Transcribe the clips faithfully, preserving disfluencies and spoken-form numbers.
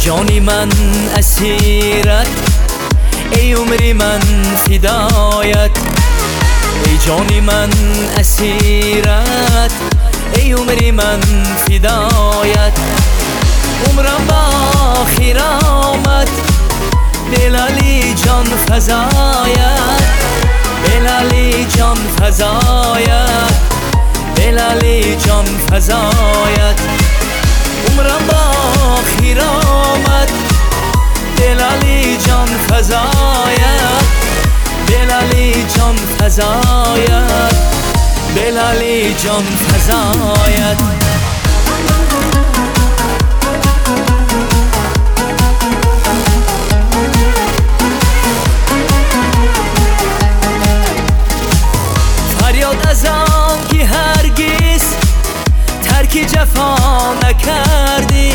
جانی من اسیرت، ای عمری من فدایت. ای جانی من اسیرت، ای عمری من فدایت. عمرم با آخر آمد، بلالی جان فزایت، بلالی جان فزایت، بلالی جان فزایت. عمرم با آخر آمد، بلالی جان فزایت، بلالی جان فزایت، بلالی جان فزایت. فریاد از آن که هرگز ترک جفا نکردی،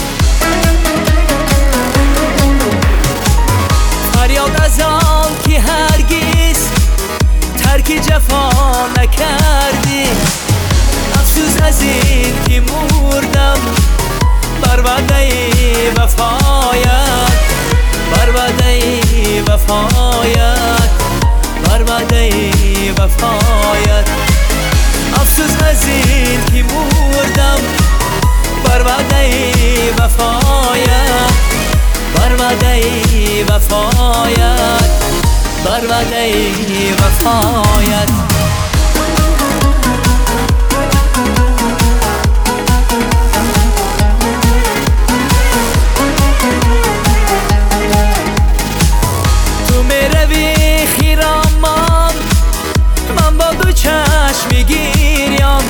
فریاد از آن که هرگز ترک جفا نکردی. افسوس از این که مردم بر وعده وفایت، بر وعده وفایت، بر وعده وفایت. افسوس از این که مردم بر وعده وفایت، بر وعده وفایت، بر وعده وفایت. تو میروی خیرامان، من با دو چشم گیریم.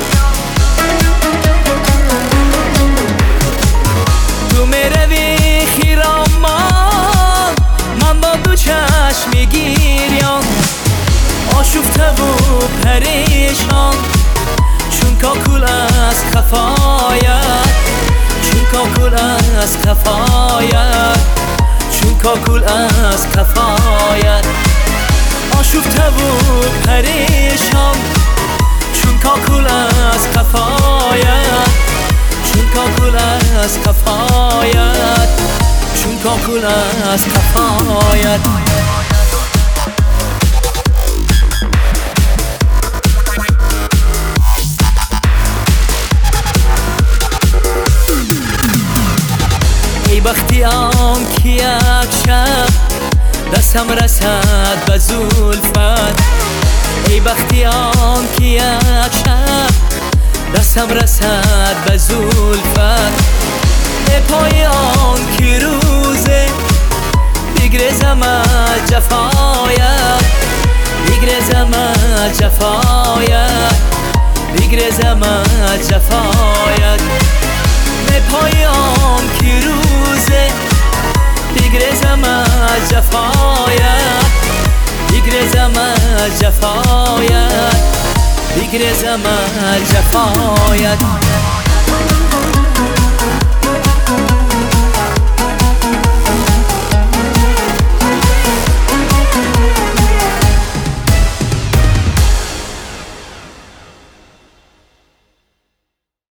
تو میروی خیرامان، من با دو چشم گیریم. آشفته و پریشان، چون کاکل از خفایت، چون کاکل از خفایت، چون کاکل از خفایت. آشفته و پریشان، چون کاکل از خفایت، چون کاکل از خفایت، چون کاکل از خفایت. ای بختی آن که یک شب دستم رسد به زلفت، ای بختی آن که یک شب دستم رسد به زلفت. ای پای آن که روزه بگریزم از جفایت، بگریزم از جفایت، بگریزم از جفایت. ای پای آن که روزه بگریزم از جفایت، بگریزم از جفایت، بگریزم از جفایت.